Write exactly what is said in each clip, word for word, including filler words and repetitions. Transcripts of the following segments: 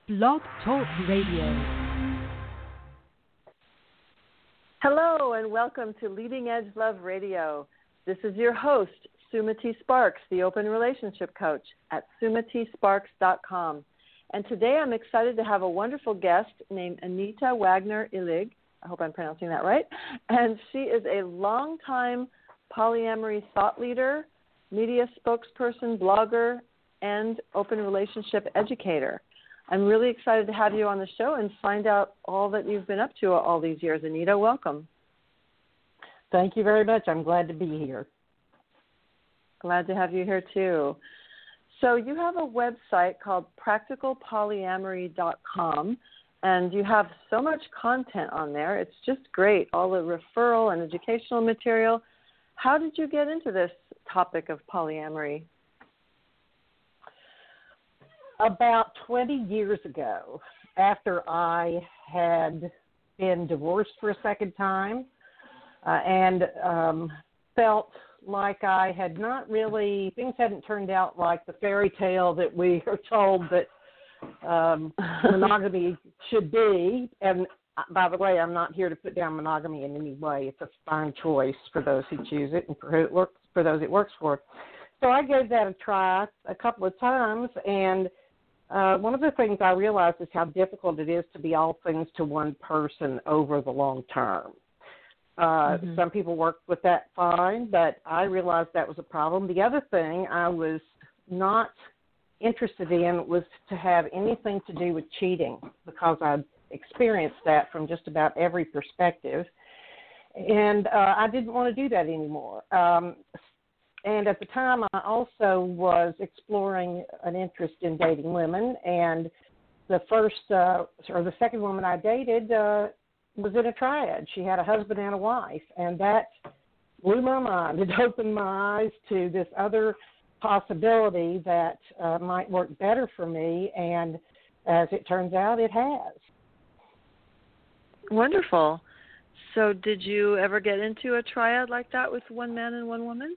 Blog Talk Radio. Hello and welcome to Leading Edge Love Radio. This is your host, Sumati Sparks, the Open Relationship Coach at sumati sparks dot com. And today I'm excited to have a wonderful guest named Anita Wagner-Illig. I hope I'm pronouncing that right. And she is a longtime polyamory thought leader, media spokesperson, blogger, and open relationship educator. I'm really excited to have you on the show and find out all that you've been up to all these years. Anita, welcome. Thank you very much. I'm glad to be here. Glad to have you here, too. So you have a website called practical polyamory dot com, and you have so much content on there. It's just great, all the referral and educational material. How did you get into this topic of polyamory? About twenty years ago, after I had been divorced for a second time uh, and um, felt like I had not really, things hadn't turned out like the fairy tale that we are told that um, monogamy should be. And by the way, I'm not here to put down monogamy in any way. It's a fine choice for those who choose it and for, who it works, for those it works for. So I gave that a try a couple of times, and Uh, one of the things I realized is how difficult it is to be all things to one person over the long term. Uh, mm-hmm. Some people work with that fine, but I realized that was a problem. The other thing I was not interested in was to have anything to do with cheating, because I'd experienced that from just about every perspective. And uh, I didn't want to do that anymore. Um, And at the time, I also was exploring an interest in dating women, and the first uh, or the second woman I dated uh, was in a triad. She had a husband and a wife, and that blew my mind. It opened my eyes to this other possibility that uh, might work better for me, and as it turns out, it has. Wonderful. So did you ever get into a triad like that with one man and one woman?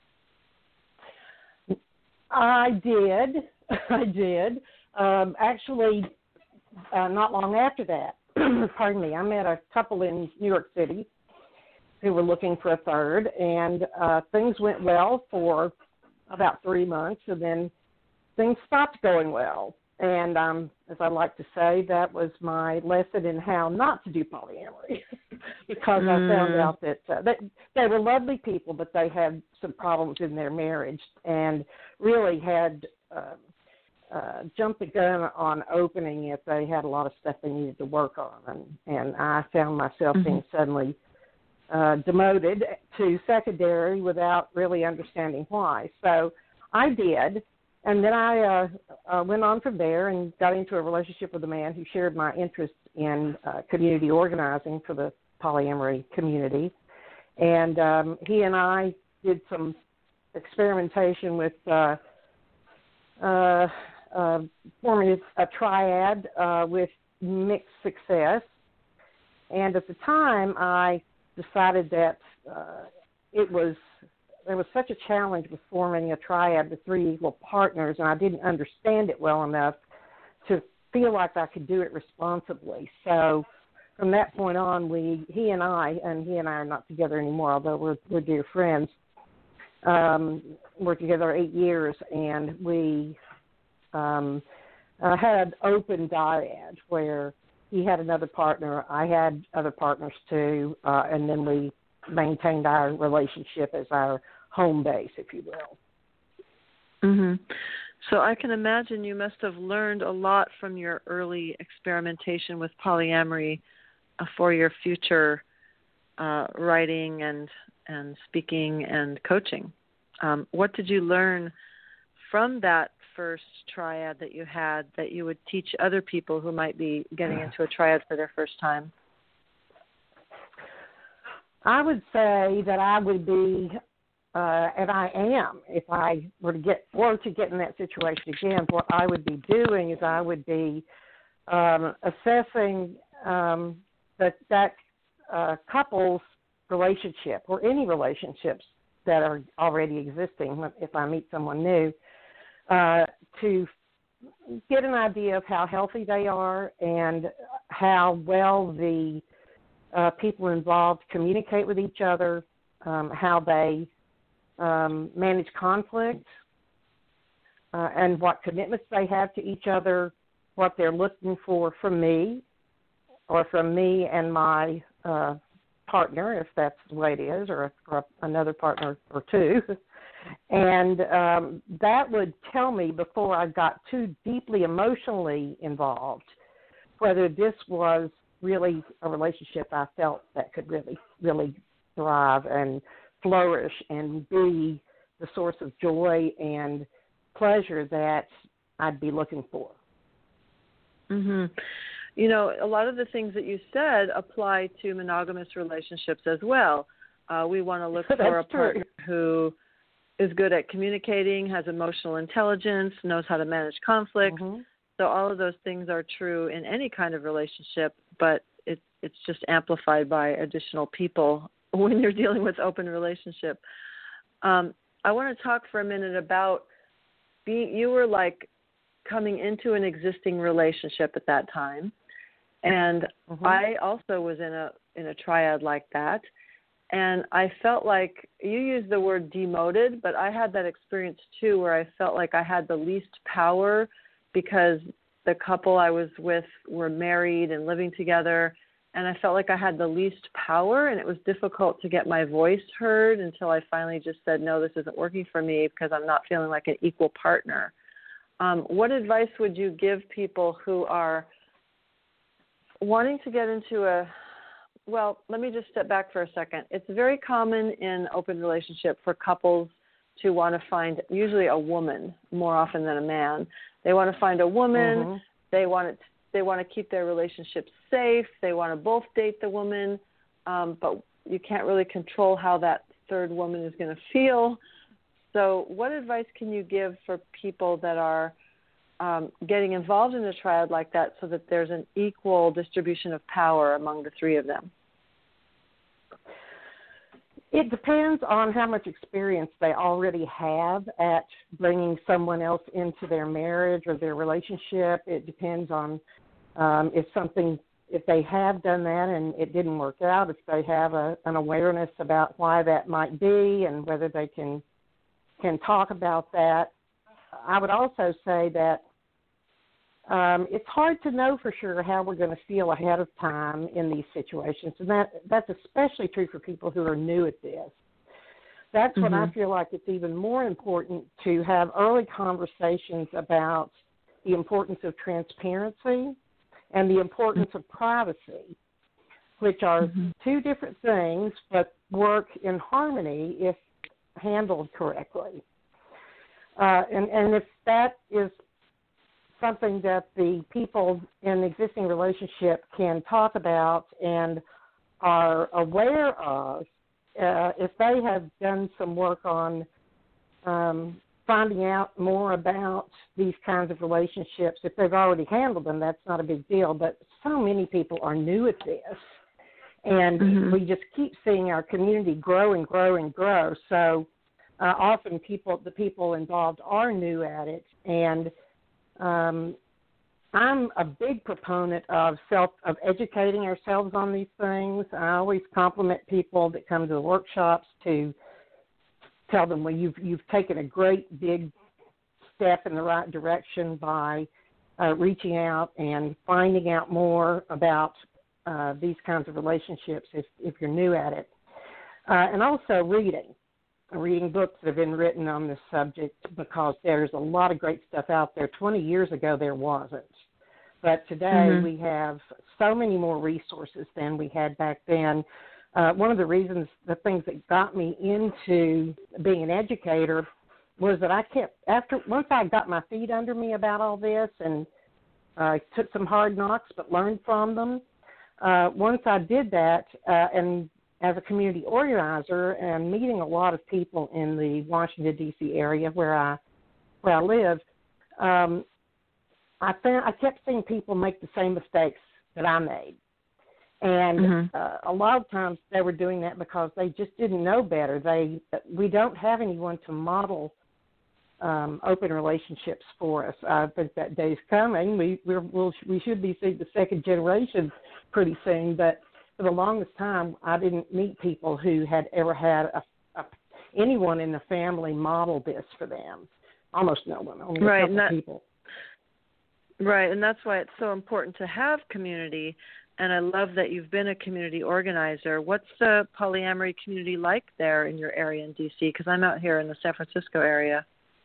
I did. I did. Um, actually, uh, not long after that, pardon me, I met a couple in New York City who were looking for a third, and uh, things went well for about three months, and then things stopped going well. And um, as I like to say, that was my lesson in how not to do polyamory, because mm. I found out that, uh, that they were lovely people, but they had some problems in their marriage and really had uh, uh, jumped the gun on opening it. They had a lot of stuff they needed to work on, and, and I found myself mm-hmm. being suddenly uh, demoted to secondary without really understanding why. So I did. And then I uh, uh, went on from there and got into a relationship with a man who shared my interest in uh, community organizing for the polyamory community. And um, he and I did some experimentation with uh, uh, uh, forming a triad uh, with mixed success. And at the time, I decided that uh, it was there was such a challenge with forming a triad with three equal partners, and I didn't understand it well enough to feel like I could do it responsibly. So from that point on, we, he and I, and he and I are not together anymore, although we're, we're dear friends, um, we're together eight years, and we um, uh, had open dyad where he had another partner, I had other partners too, uh, and then we maintained our relationship as our home base, if you will. Mm-hmm. So I can imagine you must have learned a lot from your early experimentation with polyamory uh, for your future uh, writing and, and speaking and coaching. Um, what did you learn from that first triad that you had that you would teach other people who might be getting into a triad for their first time? I would say that I would be, uh, and I am, if I were to get were to get in that situation again, what I would be doing is I would be um, assessing um, that that uh, couple's relationship, or any relationships that are already existing if I meet someone new, uh, to get an idea of how healthy they are and how well the uh, people involved communicate with each other, um, how they um, manage conflict, uh, and what commitments they have to each other, what they're looking for from me or from me and my uh, partner, if that's the way it is, or, or another partner or two. And um, that would tell me before I got too deeply emotionally involved whether this was really a relationship I felt that could really, really thrive and flourish and be the source of joy and pleasure that I'd be looking for. Mhm. You know, a lot of the things that you said apply to monogamous relationships as well. Uh, we want to look for a partner who is good at communicating, has emotional intelligence, knows how to manage conflicts. Mm-hmm. So all of those things are true in any kind of relationship, but it, it's just amplified by additional people when you're dealing with open relationship. Um, I want to talk for a minute about being, you were like coming into an existing relationship at that time. And mm-hmm. I also was in a in a triad like that. And I felt like, you used the word demoted, but I had that experience too where I felt like I had the least power because the couple I was with were married and living together. And I felt like I had the least power, and it was difficult to get my voice heard until I finally just said, no, this isn't working for me because I'm not feeling like an equal partner. Um, what advice would you give people who are wanting to get into a, well, let me just step back for a second. It's very common in open relationship for couples to want to find usually a woman more often than a man. They want to find a woman. Mm-hmm. They want it, they want to keep their relationship safe. They want to both date the woman, um, but you can't really control how that third woman is going to feel. So what advice can you give for people that are um, getting involved in a triad like that so that there's an equal distribution of power among the three of them? It depends on how much experience they already have at bringing someone else into their marriage or their relationship. It depends on um, if something, if they have done that and it didn't work out, if they have a, an awareness about why that might be and whether they can can talk about that. I would also say that Um, it's hard to know for sure how we're going to feel ahead of time in these situations, and that that's especially true for people who are new at this. That's mm-hmm. when I feel like it's even more important to have early conversations about the importance of transparency and the importance of privacy, which are mm-hmm. two different things but work in harmony if handled correctly. Uh, and, and if that is something that the people in the existing relationship can talk about and are aware of, uh, if they have done some work on um, finding out more about these kinds of relationships, if they've already handled them, that's not a big deal. But so many people are new at this, and mm-hmm. we just keep seeing our community grow and grow and grow. So uh, often people, the people involved are new at it, and Um, I'm a big proponent of self of educating ourselves on these things. I always compliment people that come to the workshops to tell them, well, you've you've taken a great big step in the right direction by uh, reaching out and finding out more about uh, these kinds of relationships if, if you're new at it. Uh, and also reading. reading books that have been written on this subject, because there's a lot of great stuff out there. twenty years ago, there wasn't. But today mm-hmm. we have so many more resources than we had back then. Uh, one of the reasons, the things that got me into being an educator was that I kept, after once I got my feet under me about all this and uh, took some hard knocks but learned from them, uh, once I did that uh, and as a community organizer and meeting a lot of people in the Washington, D C area where I where I live, um, I found I kept seeing people make the same mistakes that I made. And mm-hmm. uh, a lot of times they were doing that because they just didn't know better. They we don't have anyone to model um, open relationships for us. I think that day's coming. We we're, we'll, we should be seeing the second generation pretty soon, but for the longest time, I didn't meet people who had ever had a, a, anyone in the family model this for them. Almost no one, only right, a couple that, people. Right, and that's why it's so important to have community. And I love that you've been a community organizer. What's the polyamory community like there in your area in D C? Because I'm out here in the San Francisco area.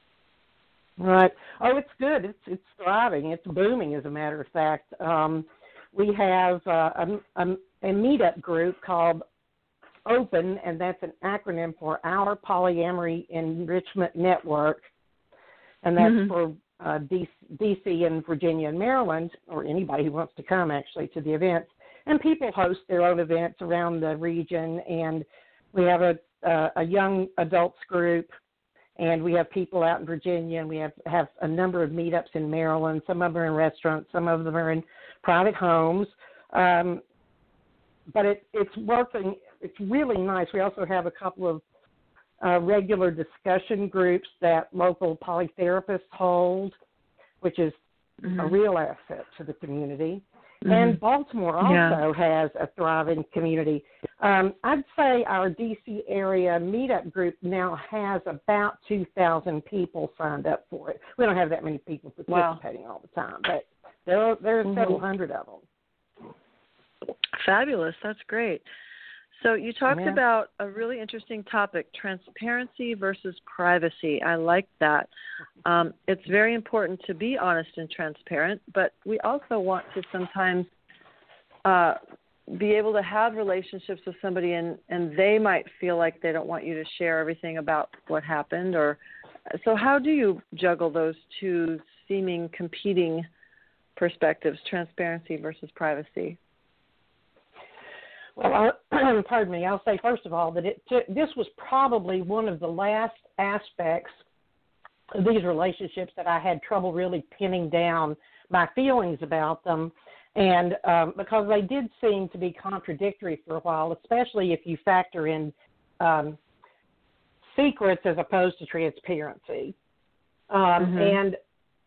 Right. Oh, it's good. It's it's thriving. It's booming, as a matter of fact. Um, we have uh, a, a, a meetup group called OPEN, and that's an acronym for Our Polyamory Enrichment Network, and that's mm-hmm. for uh, D C and Virginia and Maryland, or anybody who wants to come, actually, to the events. And people host their own events around the region, and we have a, uh, a young adults group, and we have people out in Virginia, and we have, have a number of meetups in Maryland. Some of them are in restaurants, some of them are in private homes. Um, but it, it's working. It's really nice. We also have a couple of uh, regular discussion groups that local polytherapists hold, which is mm-hmm. a real asset to the community. Mm-hmm. And Baltimore also yeah. has a thriving community. Um, I'd say our D C area meetup group now has about two thousand people signed up for it. We don't have that many people participating wow. all the time, but there are, there are mm-hmm. several hundred of them. Fabulous. That's great. So you talked yeah. about a really interesting topic, transparency versus privacy. I like that. Um, it's very important to be honest and transparent, but we also want to sometimes uh, be able to have relationships with somebody and, and they might feel like they don't want you to share everything about what happened. Or so how do you juggle those two seeming competing perspectives, transparency versus privacy? Well, I, pardon me, I'll say first of all that it took, this was probably one of the last aspects of these relationships that I had trouble really pinning down my feelings about them, and um, because they did seem to be contradictory for a while, especially if you factor in um, secrets as opposed to transparency. Um, mm-hmm. And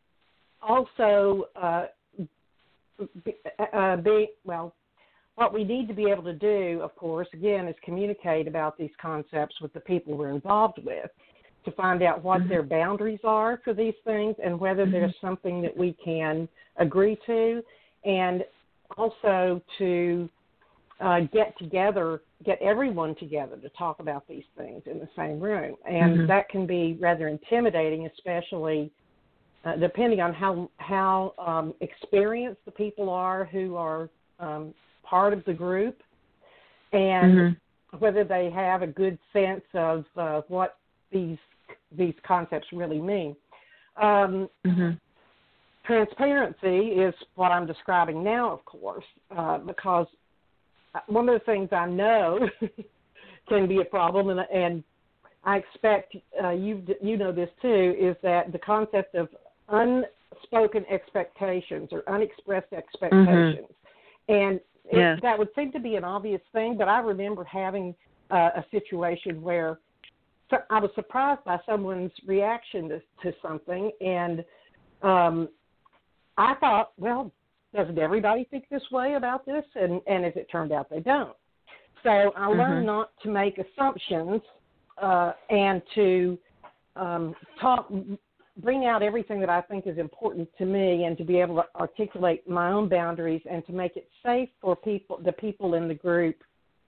also, uh, be, uh, be, well, what we need to be able to do, of course, again, is communicate about these concepts with the people we're involved with to find out what mm-hmm. their boundaries are for these things and whether mm-hmm. there's something that we can agree to, and also to uh, get together, get everyone together to talk about these things in the same room. And mm-hmm. that can be rather intimidating, especially uh, depending on how, how um, experienced the people are who are um, part of the group, and mm-hmm. whether they have a good sense of uh, what these these concepts really mean. Um, mm-hmm. Transparency is what I'm describing now, of course, uh, because one of the things I know can be a problem, and, and I expect uh, you you know this too, is that the concept of unspoken expectations or unexpressed expectations, mm-hmm. and It, yeah. that would seem to be an obvious thing, but I remember having uh, a situation where so I was surprised by someone's reaction to, to something, and um, I thought, well, doesn't everybody think this way about this? And, and as it turned out, they don't. So I mm-hmm. learned not to make assumptions uh, and to um, talk, bring out everything that I think is important to me, and to be able to articulate my own boundaries and to make it safe for people, the people in the group,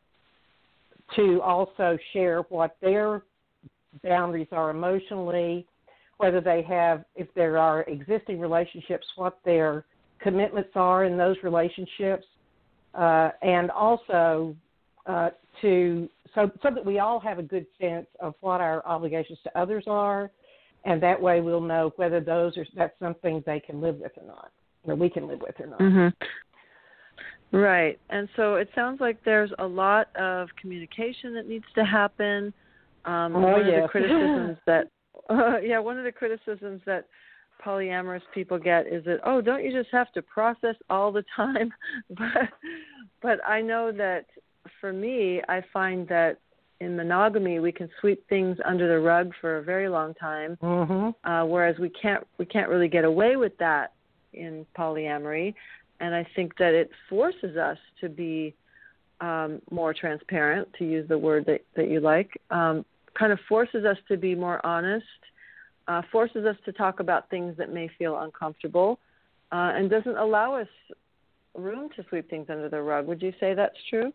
to also share what their boundaries are emotionally, whether they have, if there are existing relationships, what their commitments are in those relationships, uh, and also uh, to so so that we all have a good sense of what our obligations to others are. And that way we'll know whether those are that's something they can live with or not, or we can live with or not. Mm-hmm. Right. And so it sounds like there's a lot of communication that needs to happen. Um, oh, one yes. of the criticisms that, uh, yeah, one of the criticisms that polyamorous people get is that, oh, don't you just have to process all the time? but, but I know that for me, I find that in monogamy, we can sweep things under the rug for a very long time, mm-hmm. uh, whereas we can't we can't really get away with that in polyamory. And I think that it forces us to be um, more transparent, to use the word that, that you like, um, kind of forces us to be more honest, uh, forces us to talk about things that may feel uncomfortable, uh, and doesn't allow us room to sweep things under the rug. Would you say that's true?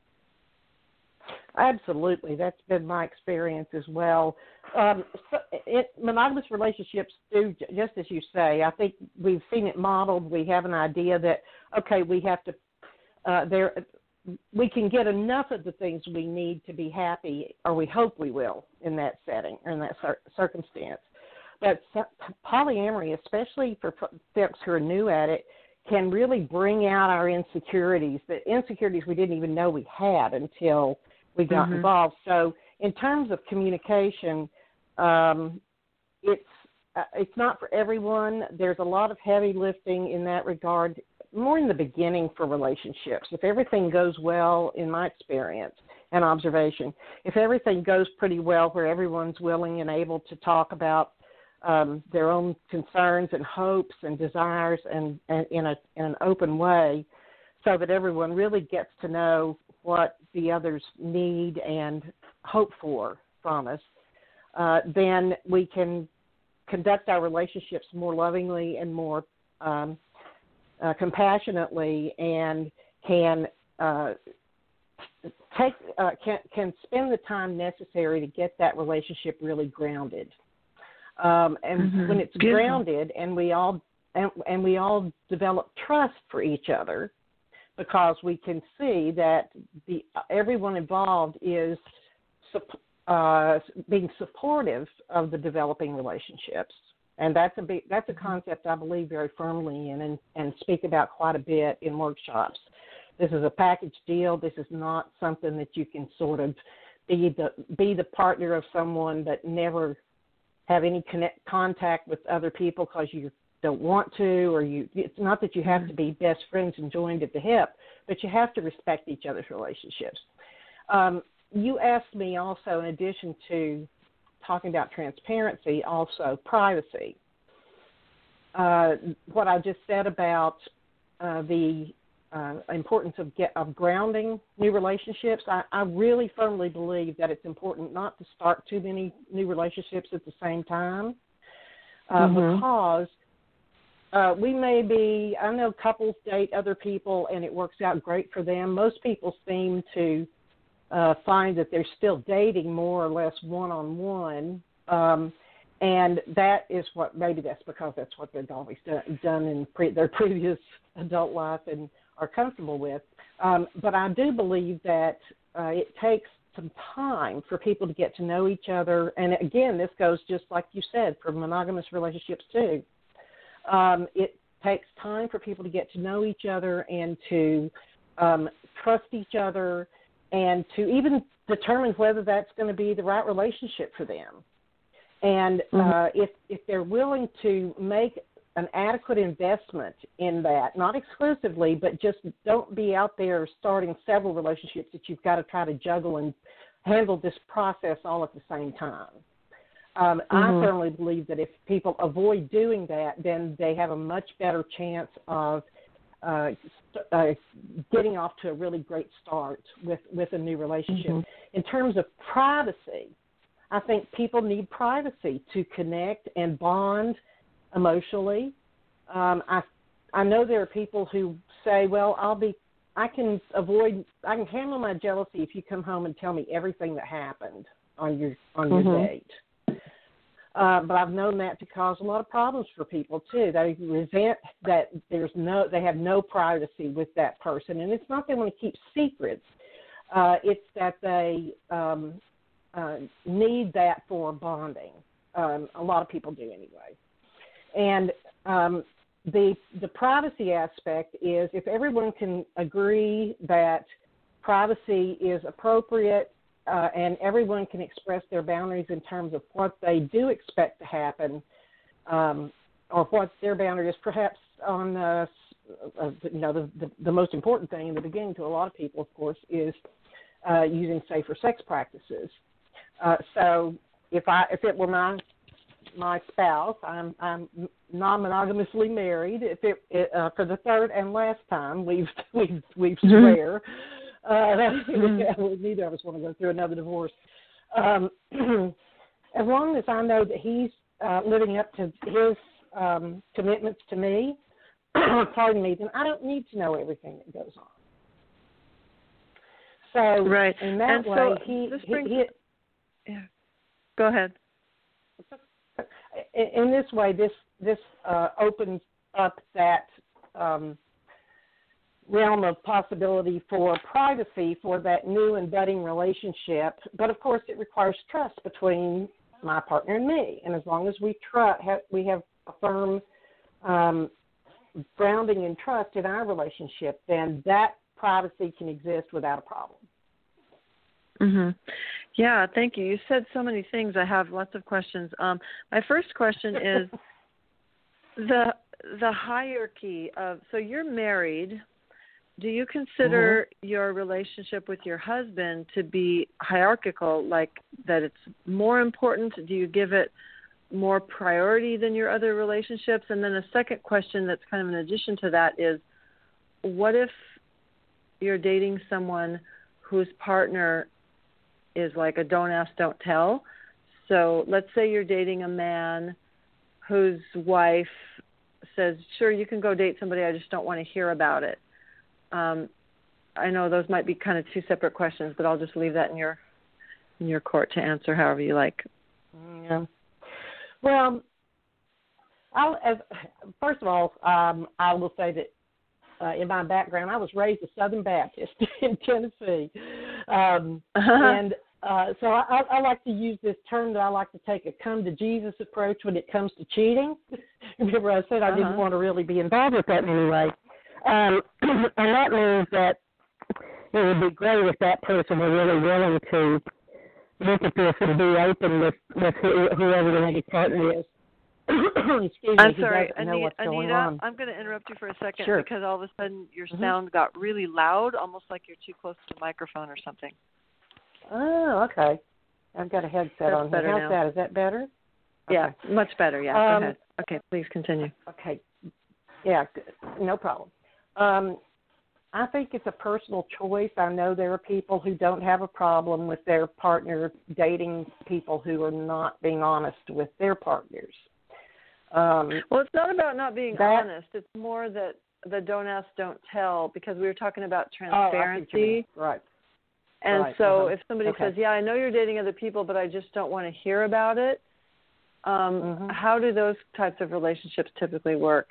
Absolutely. That's been my experience as well. Um, so it, monogamous relationships do, just as you say, I think we've seen it modeled. We have an idea that, okay, we have to, uh, there, we can get enough of the things we need to be happy, or we hope we will in that setting, or in that cir- circumstance. But polyamory, especially for folks who are new at it, can really bring out our insecurities, the insecurities we didn't even know we had until we got mm-hmm. involved. So in terms of communication, um, it's uh, it's not for everyone. There's a lot of heavy lifting in that regard, more in the beginning for relationships. If everything goes well, in my experience and observation, if everything goes pretty well where everyone's willing and able to talk about um, their own concerns and hopes and desires and, and in, a, in an open way, so that everyone really gets to know what the others need and hope for from us, uh, then we can conduct our relationships more lovingly and more um, uh, compassionately, and can uh, take uh, can can spend the time necessary to get that relationship really grounded. Um, and mm-hmm. when it's Beautiful. grounded, and we all and, and we all develop trust for each other, because we can see that the everyone involved is uh, being supportive of the developing relationships, and that's a big, that's a concept I believe very firmly in, and, and speak about quite a bit in workshops. This is a package deal. This is not something that you can sort of be the be the partner of someone but never have any connect, contact with other people because you don't want to, or you. It's not that you have to be best friends and joined at the hip, but you have to respect each other's relationships. Um, you asked me also, in addition to talking about transparency, also privacy. Uh, what I just said about uh, the uh, importance of get, of grounding new relationships, I, I really firmly believe that it's important not to start too many new relationships at the same time, uh, mm-hmm. because uh, we may be, I know couples date other people and it works out great for them. Most people seem to uh, find that they're still dating more or less one-on-one, um, and that is what, maybe that's because that's what they've always done, done in pre, their previous adult life and are comfortable with. Um, but I do believe that uh, it takes some time for people to get to know each other. And again, this goes just like you said, for monogamous relationships too. Um, it takes time for people to get to know each other and to um, trust each other, and to even determine whether that's going to be the right relationship for them. And uh, mm-hmm. if if they're willing to make an adequate investment in that, not exclusively, but just don't be out there starting several relationships that you've got to try to juggle and handle this process all at the same time. Um, mm-hmm. I firmly believe that if people avoid doing that, then they have a much better chance of uh, uh, getting off to a really great start with, with a new relationship. Mm-hmm. In terms of privacy, I think people need privacy to connect and bond emotionally. Um, I I know there are people who say, well, I'll be, I can avoid, I can handle my jealousy if you come home and tell me everything that happened on your on your mm-hmm. date. Uh, but I've known that to cause a lot of problems for people too. They resent that there's no, they have no privacy with that person, and it's not they want to keep secrets. Uh, it's that they um, uh, need that for bonding. Um, a lot of people do anyway. And um, the the privacy aspect is if everyone can agree that privacy is appropriate uh, and everyone can express their boundaries in terms of what they do expect to happen, um, or what their boundary is, perhaps on uh, uh, you know the, the the most important thing in the beginning to a lot of people, of course, is uh, using safer sex practices. Uh, so if I if it were my my spouse, I'm I'm non-monogamously married. If it, it uh, for the third and last time, we've we've we've swear. Uh, mm-hmm. Neither of us want to go through another divorce. Um, as long as I know that he's uh, living up to his um, commitments to me, pardon me, then I don't need to know everything that goes on. So right. in that and way, so he, this he, brings, he yeah. Go ahead. In this way, this this uh, opens up that um, realm of possibility for privacy for that new and budding relationship. But of course, it requires trust between my partner and me. And as long as we tr- have, we have a firm um, grounding in trust in our relationship, then that privacy can exist without a problem. Mhm. Yeah, thank you. You said so many things. I have lots of questions. Um, my first question is the the hierarchy of. So you're married. Do you consider mm-hmm. your relationship with your husband to be hierarchical, like that it's more important? Do you give it more priority than your other relationships? And then a second question that's kind of an addition to that is, what if you're dating someone whose partner is like a don't ask, don't tell? So let's say you're dating a man whose wife says, sure, you can go date somebody, I just don't want to hear about it. Um, I know those might be kind of two separate questions, but I'll just leave that in your in your court to answer however you like. Yeah. Well, I'll, as, first of all, um, I will say that uh, in my background, I was raised a Southern Baptist in Tennessee. Um, and uh, so I, I like to use this term that I like to take a come-to-Jesus approach when it comes to cheating. Remember I said I uh-huh. didn't want to really be involved with that in any way. Um, and that means that it would be great if that person were really willing to look at this and be open with, with whoever the next partner is. Excuse I'm me, sorry, Anita, know what's going Anita on. I'm going to interrupt you for a second sure. because all of a sudden your mm-hmm. sound got really loud, almost like you're too close to the microphone or something. Oh, okay. I've got a headset That's on here. How's now. that? Is that better? Yeah, okay. much better, yeah. Um, Go ahead. Okay, please continue. Okay. Yeah, no problem. Um, I think it's a personal choice. I know there are people who don't have a problem with their partner dating people who are not being honest with their partners. Um, well, it's not about not being that, honest. It's more that the don't ask, don't tell, because we were talking about transparency. Oh, right. And right. so uh-huh. if somebody okay. says, yeah, I know you're dating other people, but I just don't want to hear about it, um, mm-hmm. how do those types of relationships typically work?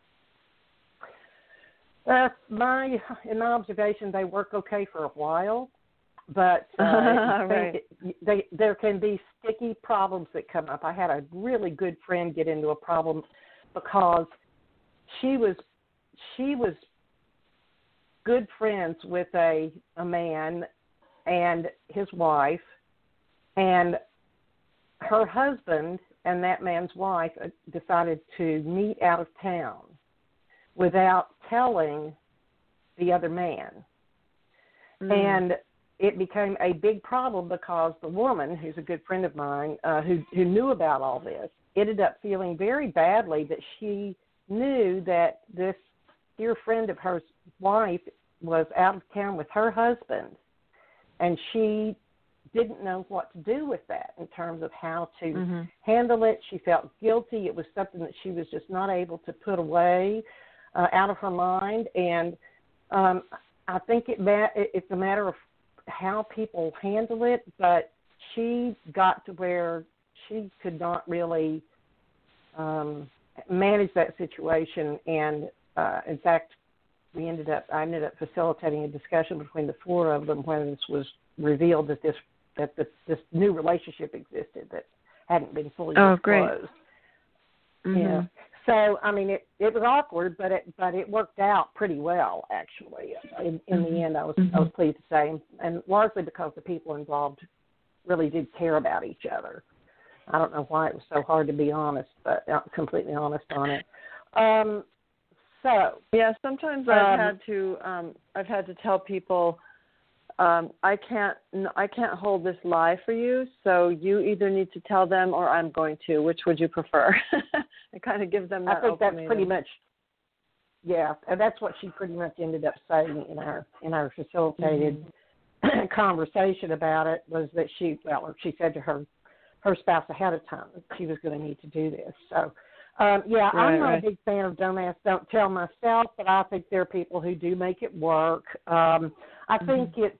Uh, my, in my observation, they work okay for a while, but uh, right. they, they, there can be sticky problems that come up. I had a really good friend get into a problem because she was she was good friends with a a man and his wife, and her husband and that man's wife decided to meet out of town without telling the other man. Mm. And it became a big problem because the woman, who's a good friend of mine, uh, who, who knew about all this, ended up feeling very badly that she knew that this dear friend of hers wife was out of town with her husband, and she didn't know what to do with that in terms of how to mm-hmm. handle it. She felt guilty. It was something that she was just not able to put away uh, out of her mind. And um, I think it ma- it's a matter of how people handle it, but she got to where she could not really um, manage that situation. And uh, in fact, we ended up, I ended up facilitating a discussion between the four of them when this was revealed that this that the, this new relationship existed that hadn't been fully oh, disclosed. Great. Mm-hmm. Yeah. So I mean, it, it was awkward, but it but it worked out pretty well actually. In, in mm-hmm. the end, I was mm-hmm. I was pleased to say, and largely because the people involved really did care about each other. I don't know why it was so hard to be honest, but uh, completely honest on it. Um, so yeah, sometimes I've um, had to um, I've had to tell people um, I can't I can't hold this lie for you, so you either need to tell them or I'm going to. Which would you prefer? It kind of gives them that I think ultimatum. that's pretty much, yeah, and that's what she pretty much ended up saying in our in our facilitated mm-hmm. conversation about it, was that she, well, she said to her, her spouse ahead of time that she was going to need to do this. So, um, yeah, right, I'm not right. a big fan of don't ask, don't tell myself, but I think there are people who do make it work. Um, I mm-hmm. think it's,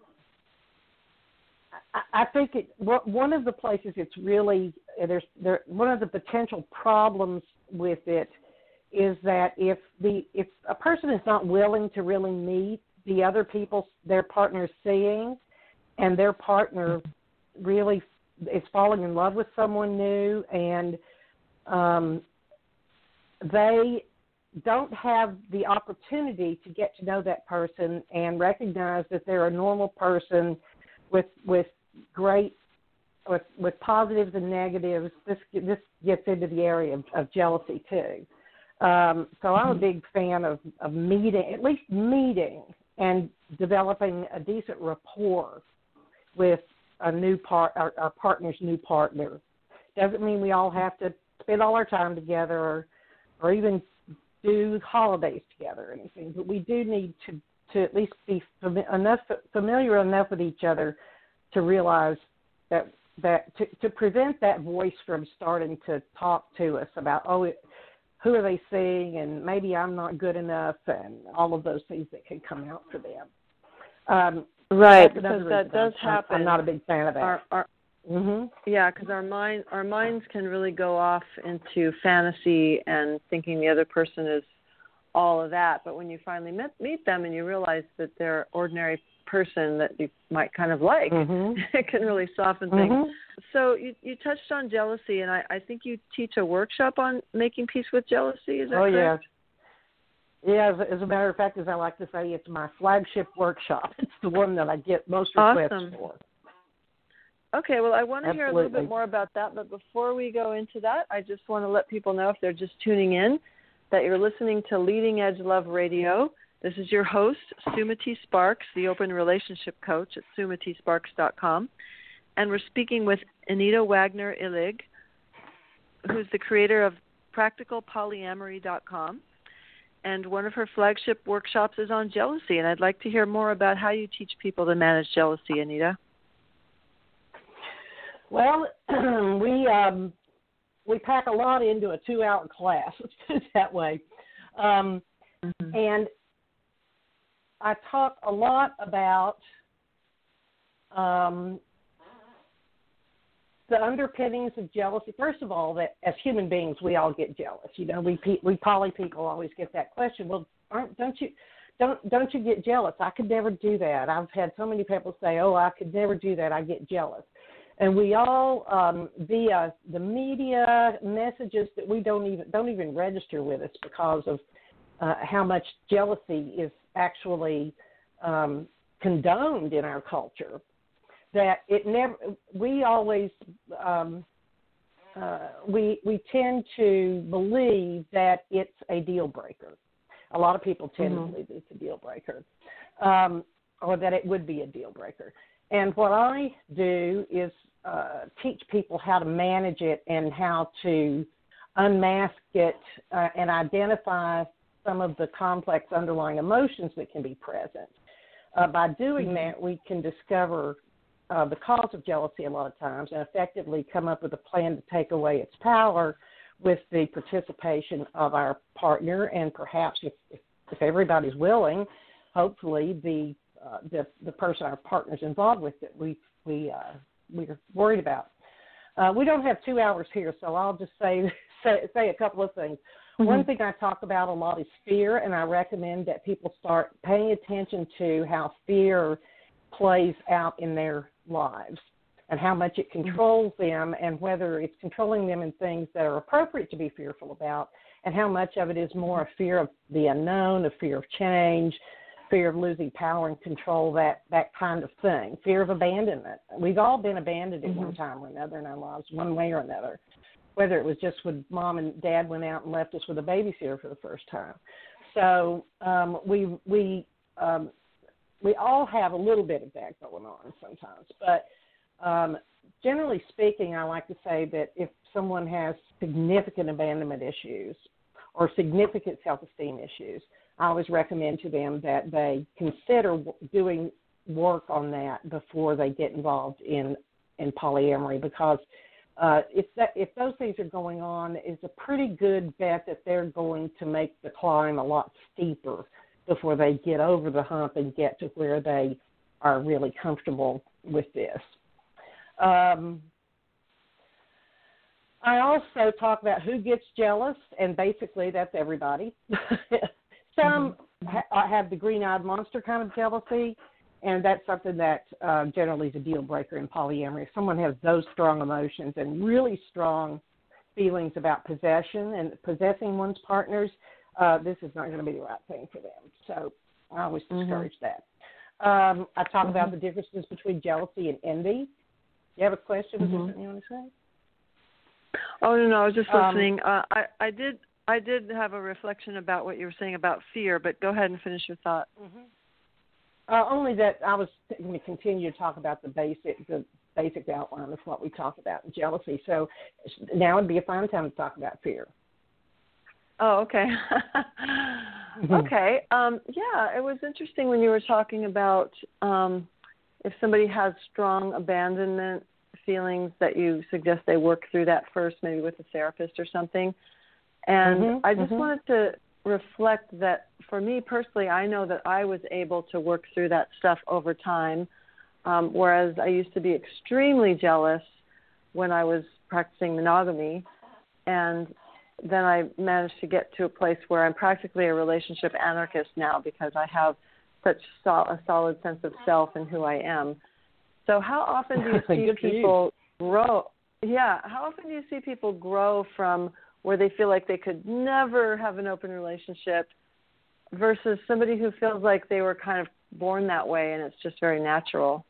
I think it. One of the places it's really there's there. One of the potential problems with it is that if the if a person is not willing to really meet the other people their partner is seeing, and their partner really is falling in love with someone new, and um, they don't have the opportunity to get to know that person and recognize that they're a normal person with with great with with positives and negatives. This this gets into the area of, of jealousy too. Um, so I'm a big fan of, of meeting, at least meeting and developing a decent rapport with a new part, our, our partner's new partner. Doesn't mean we all have to spend all our time together or, or even do holidays together or anything, but we do need to, to at least be fami- enough familiar enough with each other to realize that that to, to prevent that voice from starting to talk to us about, oh, it, who are they seeing, and maybe I'm not good enough, and all of those things that can come out for them. Um, right, because that does I'm, happen. I'm not a big fan of that. Our, our, mm-hmm. Yeah, because our mind, our minds can really go off into fantasy and thinking the other person is all of that. But when you finally met, meet them and you realize that they're an ordinary person that you might kind of like, mm-hmm. it can really soften things. Mm-hmm. So you, you touched on jealousy, and I, I think you teach a workshop on making peace with jealousy. Is that oh, correct? Yeah. Yeah, as, as a matter of fact, as I like to say, it's my flagship workshop. It's the one that I get most requests awesome. for. Okay, well, I want to Absolutely. hear a little bit more about that, but before we go into that, I just want to let people know, if they're just tuning in, that you're listening to Leading Edge Love Radio. This is your host, Sumati Sparks, the Open Relationship Coach at sumati sparks dot com. And we're speaking with Anita Wagner-Illig, who's the creator of practical polyamory dot com. And one of her flagship workshops is on jealousy. And I'd like to hear more about how you teach people to manage jealousy, Anita. Well, we um, we pack a lot into a two-hour class, let's put it that way. Um, mm-hmm. And I talk a lot about um, the underpinnings of jealousy. First of all, that as human beings, we all get jealous. You know, we we poly people always get that question. Well, aren't don't you don't don't you get jealous? I could never do that. I've had so many people say, "Oh, I could never do that. I get jealous." And we all, um, via the media messages that we don't even don't even register with us because of uh, how much jealousy is actually um, condoned in our culture, that it never. We always um, uh, we we tend to believe that it's a deal breaker. A lot of people tend mm-hmm. to believe it's a deal breaker, um, or that it would be a deal breaker. And what I do is uh, teach people how to manage it and how to unmask it uh, and identify some of the complex underlying emotions that can be present. Uh, by doing mm-hmm. that, we can discover uh, the cause of jealousy a lot of times and effectively come up with a plan to take away its power with the participation of our partner, and perhaps if, if, if everybody's willing, hopefully the uh, the, the person our partner's involved with that we we uh, we're worried about. Uh, we don't have two hours here, so I'll just say say, say a couple of things. Mm-hmm. One thing I talk about a lot is fear, and I recommend that people start paying attention to how fear plays out in their lives and how much it controls them, and whether it's controlling them in things that are appropriate to be fearful about, and how much of it is more a fear of the unknown, a fear of change, fear of losing power and control, that, that kind of thing, fear of abandonment. We've all been abandoned at mm-hmm. one time or another in our lives, one way or another, whether it was just when mom and dad went out and left us with a babysitter for the first time. So um, we, we um, we all have a little bit of that going on sometimes. But um, generally speaking, I like to say that if someone has significant abandonment issues or significant self-esteem issues, I always recommend to them that they consider doing work on that before they get involved in, in polyamory, because uh, if that if those things are going on, it's a pretty good bet that they're going to make the climb a lot steeper before they get over the hump and get to where they are really comfortable with this. Um, I also talk about who gets jealous, and basically that's everybody. Some mm-hmm. ha- have the green-eyed monster kind of jealousy, and that's something that uh, generally is a deal breaker in polyamory. If someone has those strong emotions and really strong feelings about possession and possessing one's partners, uh, this is not going to be the right thing for them. So I always mm-hmm. discourage that. Um, I talk mm-hmm. about the differences between jealousy and envy. You have a question? Mm-hmm. Is there something you want to say? Oh, no, no, I was just listening. Um, uh, I, I did I did have a reflection about what you were saying about fear, but go ahead and finish your thought. Mm-hmm. Uh, only that I was going to continue to talk about the basic the basic outline of what we talked about in jealousy. So now would be a fine time to talk about fear. Oh, okay. okay. Um, yeah, it was interesting when you were talking about um, if somebody has strong abandonment feelings, that you suggest they work through that first, maybe with a therapist or something. And mm-hmm, I just mm-hmm. wanted to reflect that for me personally, I know that I was able to work through that stuff over time, um, whereas I used to be extremely jealous when I was practicing monogamy. And then I managed to get to a place where I'm practically a relationship anarchist now, because I have such sol- a solid sense of self and who I am. So how often do you see people grow? Yeah, how often do you see people grow from where they feel like they could never have an open relationship versus somebody who feels like they were kind of born that way and it's just very natural?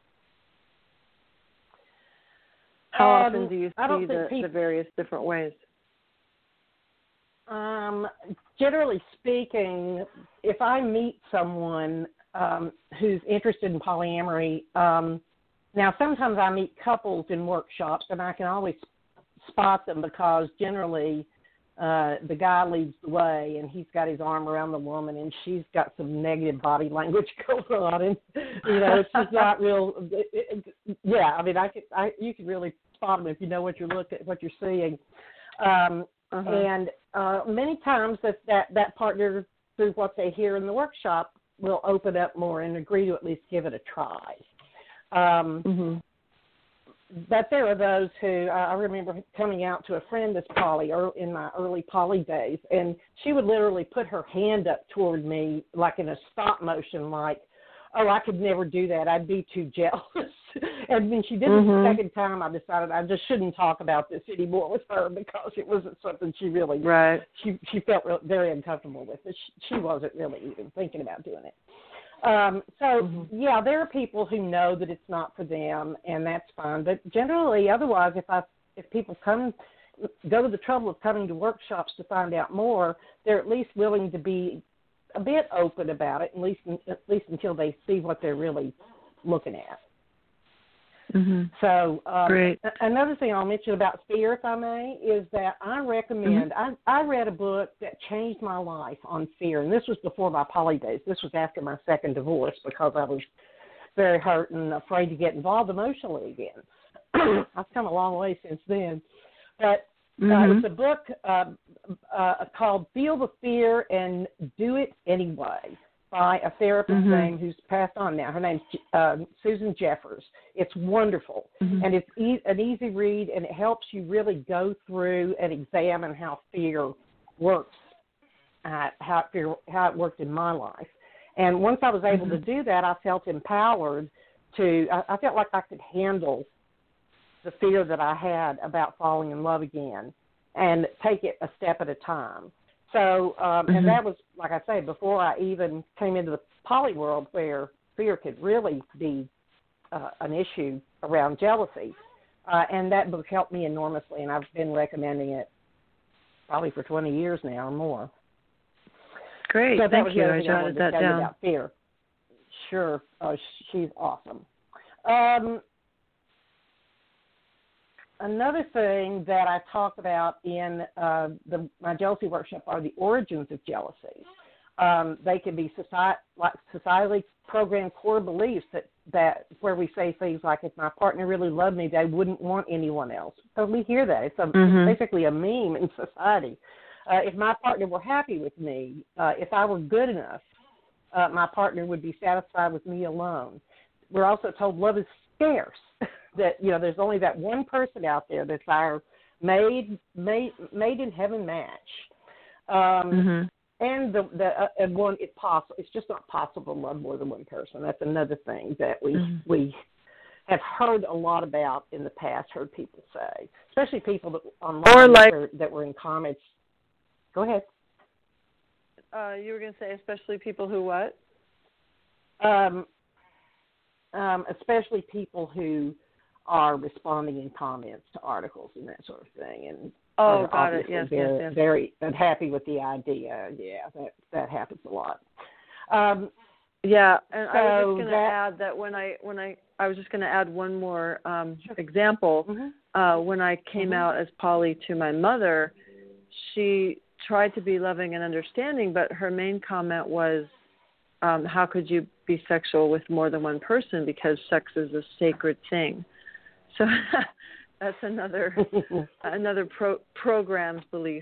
How um, often do you see the, people, the various different ways? Um, generally speaking, if I meet someone um, who's interested in polyamory, um, now sometimes I meet couples in workshops, and I can always spot them because generally uh, the guy leads the way, and he's got his arm around the woman, and she's got some negative body language going on, and you know she's not real. It, it, yeah, I mean, I could, I you can really spot them if you know what you're looking, what you're seeing, um, uh-huh. and uh, many times that, that that partner, through what they hear in the workshop, will open up more and agree to at least give it a try. Um, mm-hmm. But there are those who, uh, I remember coming out to a friend that's poly or in my early poly days, and she would literally put her hand up toward me like in a stop motion, like, oh, I could never do that. I'd be too jealous. And when she did mm-hmm. it the second time, I decided I just shouldn't talk about this anymore with her because it wasn't something she really, right. she, she felt real, very uncomfortable with it. She, she wasn't really even thinking about doing it. Um, so, mm-hmm. yeah, there are people who know that it's not for them, and that's fine. But generally, otherwise, if I if people come go to the trouble of coming to workshops to find out more, they're at least willing to be a bit open about it, at least at least until they see what they're really looking at. Mm-hmm. So um, Great. Another thing I'll mention about fear, if I may, is that I recommend, mm-hmm. I, I read a book that changed my life on fear, and this was before my poly days. This was after my second divorce because I was very hurt and afraid to get involved emotionally again. I've come a long way since then. But mm-hmm. uh, it's a book uh, uh, called Feel the Fear and Do It Anyway, by a therapist mm-hmm. name who's passed on now. Her name's uh, Susan Jeffers. It's wonderful, mm-hmm. and it's e- an easy read, and it helps you really go through and examine how fear works, uh, how, fear, how it worked in my life. And once I was able mm-hmm. to do that, I felt empowered to, I, I felt like I could handle the fear that I had about falling in love again and take it a step at a time. So, um, mm-hmm. and that was, like I say, before I even came into the poly world where fear could really be uh, an issue around jealousy. Uh, and that book helped me enormously, and I've been recommending it probably for twenty years now or more. Great, so that thank was you. the I jotted that down. About fear. sure. Oh, she's awesome. Um, another thing that I talk about in uh, the, my jealousy workshop are the origins of jealousy. Um, they can be society, like societally programmed core beliefs that, that where we say things like, if my partner really loved me, they wouldn't want anyone else. So we hear that. It's, a, mm-hmm. it's basically a meme in society. Uh, if my partner were happy with me, uh, if I were good enough, uh, my partner would be satisfied with me alone. We're also told love is scarce, that, you know, there's only that one person out there that's our made, made, made in heaven match. Um, mm-hmm. And the the uh, and one, it's possible. It's just not possible to love more than one person. That's another thing that we mm-hmm. we have heard a lot about in the past. Heard people say, especially people that online or like, that, were, that were in comments. Go ahead. Uh, you were going to say, especially people who what? Um, um, especially people who are responding in comments to articles and that sort of thing, and oh, are got it. obviously Yes, very, yes, yes. very unhappy with the idea. Yeah, that that happens a lot. Um, yeah, and so I was just going to that, add that when I when I I was just going to add one more um, sure. example. Mm-hmm. Uh, when I came mm-hmm. out as poly to my mother, she tried to be loving and understanding, but her main comment was, um, how could you be sexual with more than one person, because sex is a sacred thing. So that's another another pro- program's belief.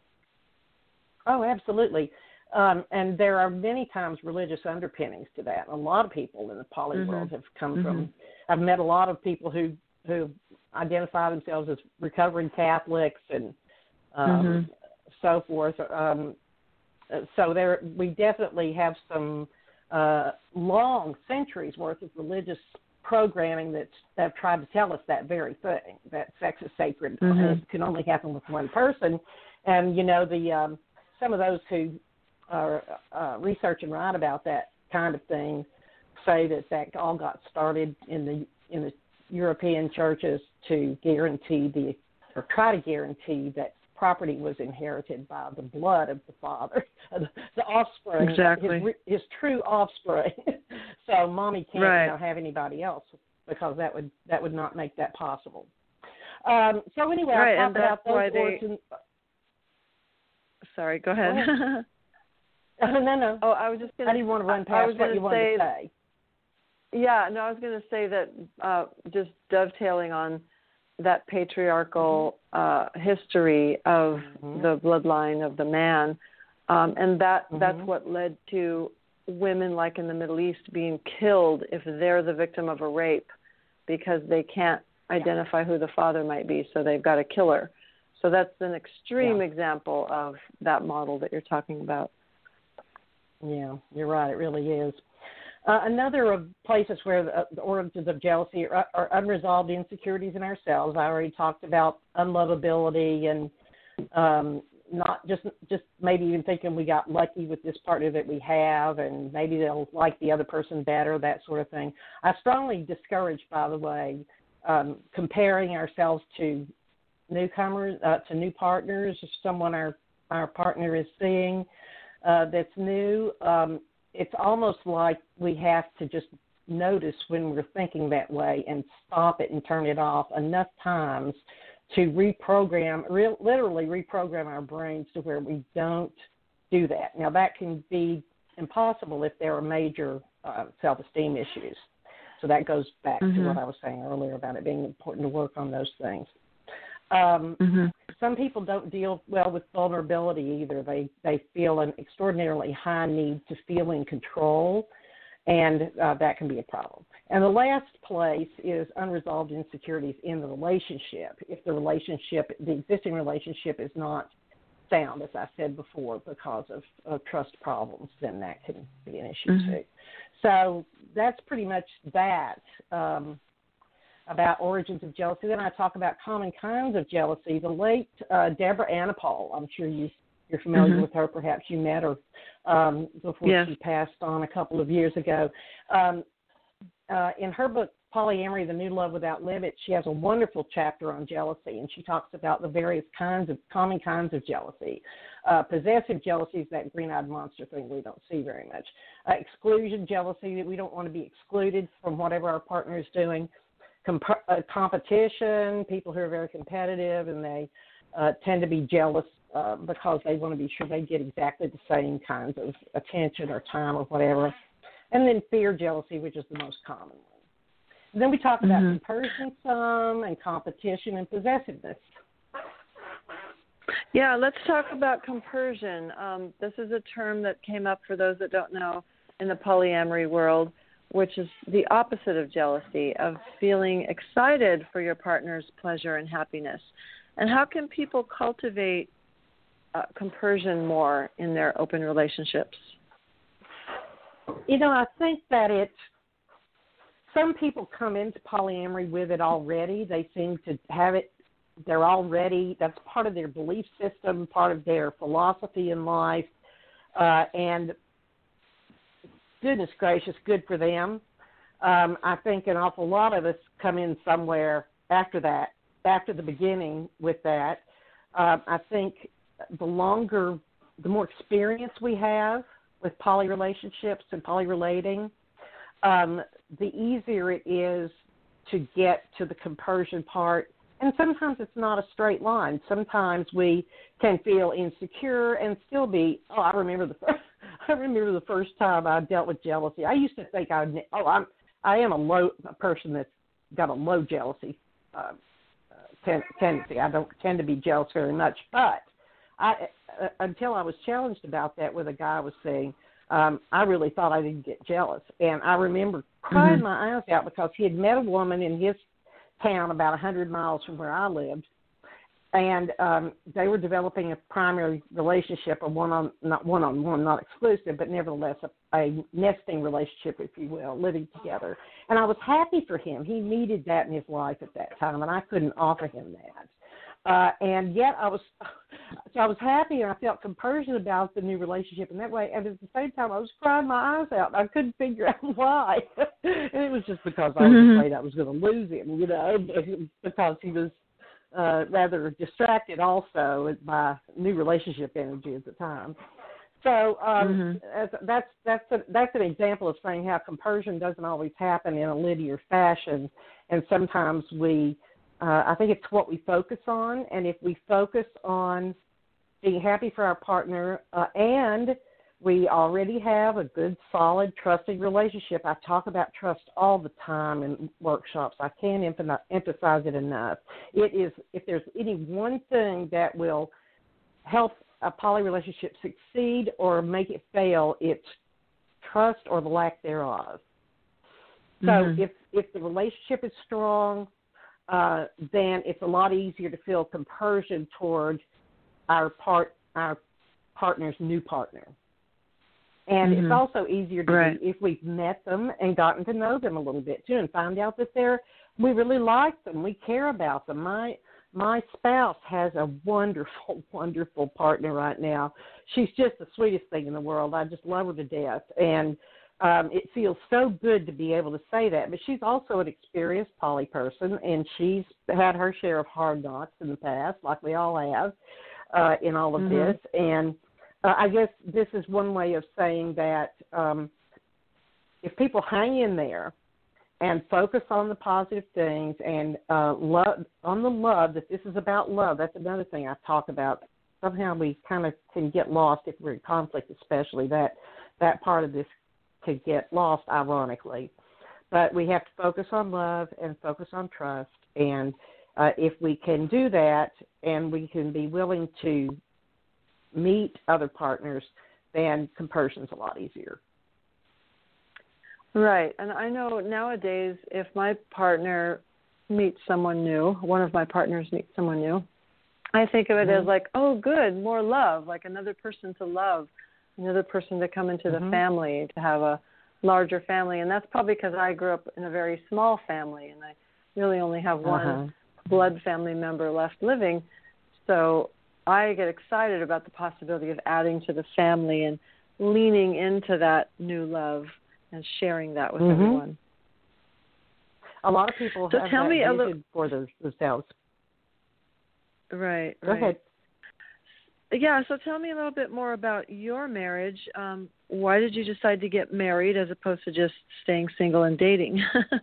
Oh, absolutely. Um, and there are many times religious underpinnings to that. A lot of people in the poly mm-hmm. world have come mm-hmm. from, I've met a lot of people who, who identify themselves as recovering Catholics and um, mm-hmm. so forth. Um, so there, we definitely have some uh, long centuries worth of religious programming that's that have tried to tell us that very thing, that sex is sacred. Mm-hmm. It can only happen with one person. And, you know, the um, some of those who are uh, research and write about that kind of thing say that that all got started in the in the European churches to guarantee the, or try to guarantee that property was inherited by the blood of the father, the offspring, exactly. his, his true offspring. So mommy can't right. you know, have anybody else, because that would that would not make that possible. Um, so anyway, right, I'll talk and about that's why those they... origins. Sorry, go ahead. Go ahead. no, no, no. Oh, I was just going to... I didn't want to run I past was what you wanted say, to say. Yeah, no, I was going to say that uh, just dovetailing on that patriarchal uh, history of mm-hmm. the bloodline of the man, um, and that mm-hmm. that's what led to women, like in the Middle East, being killed if they're the victim of a rape, because they can't identify who the father might be, so they've got to kill her. So that's an extreme yeah. example of that model that you're talking about. Yeah, you're right. It really is. Uh, another of places where the, the origins of jealousy are, are unresolved insecurities in ourselves. I already talked about unlovability and um, not just just maybe even thinking we got lucky with this partner that we have, and maybe they'll like the other person better, that sort of thing. I strongly discourage, by the way, um, comparing ourselves to newcomers, uh, to new partners, if someone our, our partner is seeing uh, that's new. Um, it's almost like we have to just notice when we're thinking that way and stop it and turn it off enough times to reprogram, re- literally reprogram our brains to where we don't do that. Now, that can be impossible if there are major uh, self-esteem issues. So that goes back mm-hmm. to what I was saying earlier about it being important to work on those things. Um, mm-hmm. Some people don't deal well with vulnerability either. They they feel an extraordinarily high need to feel in control, and uh, that can be a problem. And the last place is unresolved insecurities in the relationship. If the relationship, the existing relationship is not sound, as I said before, because of, of trust problems, then that can be an issue mm-hmm. too. So that's pretty much that. Um, about origins of jealousy. Then I talk about common kinds of jealousy. The late uh, Deborah Anapol, I'm sure you, you're familiar mm-hmm. with her. Perhaps you met her um, before yes. she passed on a couple of years ago. Um, uh, in her book, Polyamory, The New Love Without Limits, she has a wonderful chapter on jealousy, and she talks about the various kinds of, common kinds of jealousy. Uh, possessive jealousy is that green-eyed monster thing we don't see very much. Uh, exclusion jealousy, that we don't want to be excluded from whatever our partner is doing. Comp- uh, competition, people who are very competitive, and they uh, tend to be jealous uh, because they want to be sure they get exactly the same kinds of attention or time or whatever. And then fear jealousy, which is the most common one. And then we talk about mm-hmm. comparison some and competition and possessiveness. Yeah, let's talk about compersion. Um, this is a term that came up, for those that don't know, in the polyamory world, which is the opposite of jealousy, of feeling excited for your partner's pleasure and happiness. And how can people cultivate uh, compersion more in their open relationships? You know, I think that it's, some people come into polyamory with it already. They seem to have it, they're already, that's part of their belief system, part of their philosophy in life, uh, and goodness gracious, good for them. Um, I think an awful lot of us come in somewhere after that, after the beginning with that. Uh, I think the longer, the more experience we have with poly relationships and poly relating, um, the easier it is to get to the compersion part. And sometimes it's not a straight line. Sometimes we can feel insecure and still be, oh, I remember the first, I remember the first time I dealt with jealousy. I used to think I would, oh, I'm, I am a low a person that's got a low jealousy uh, ten, tendency. I don't tend to be jealous very much. But I, uh, until I was challenged about that with a guy I was seeing, um, I really thought I didn't get jealous. And I remember crying mm-hmm. my eyes out because he had met a woman in his town about one hundred miles from where I lived, and um, they were developing a primary relationship, a one-on, not one-on-one, not exclusive, but nevertheless a, a nesting relationship, if you will, living together. And I was happy for him. He needed that in his life at that time, and I couldn't offer him that. Uh, and yet I was, so I was happy, and I felt compersion about the new relationship in that way. And at the same time, I was crying my eyes out. I couldn't figure out why, and it was just because I was mm-hmm. afraid I was going to lose him, you know, because he was uh, rather distracted also by new relationship energy at the time. So um, mm-hmm. that's that's a, that's an example of saying how compersion doesn't always happen in a linear fashion, and sometimes we. Uh, I think it's what we focus on, and if we focus on being happy for our partner uh, and we already have a good, solid, trusting relationship. I talk about trust all the time in workshops. I can't emphasize it enough. It is, if there's any one thing that will help a poly relationship succeed or make it fail, it's trust or the lack thereof. So mm-hmm. if, if the relationship is strong, Uh, then it's a lot easier to feel compersion toward our part, our partner's new partner. And mm-hmm. it's also easier to right. be if we've met them and gotten to know them a little bit too, and find out that they're we really like them, we care about them. My my spouse has a wonderful, wonderful partner right now. She's just the sweetest thing in the world. I just love her to death, and Um, it feels so good to be able to say that. But she's also an experienced poly person, and she's had her share of hard knocks in the past, like we all have, uh, in all of mm-hmm. this. And uh, I guess this is one way of saying that um, if people hang in there and focus on the positive things and uh, love on the love, that this is about love. That's another thing I talk about. Somehow we kind of can get lost if we're in conflict, especially that that part of this could get lost, ironically. But we have to focus on love and focus on trust. And uh, if we can do that and we can be willing to meet other partners, then compersion's a lot easier. Right. And I know nowadays if my partner meets someone new, one of my partners meets someone new, I think of it mm-hmm. as like, oh, good, more love, like another person to love, another person to come into mm-hmm. the family, to have a larger family. And that's probably because I grew up in a very small family, and I really only have one uh-huh. blood family member left living. So I get excited about the possibility of adding to the family and leaning into that new love and sharing that with mm-hmm. everyone. a lot of people so have tell that me a vision little, for their, themselves. Right. Go right. ahead. Yeah, so tell me a little bit more about your marriage. Um, why did you decide to get married as opposed to just staying single and dating?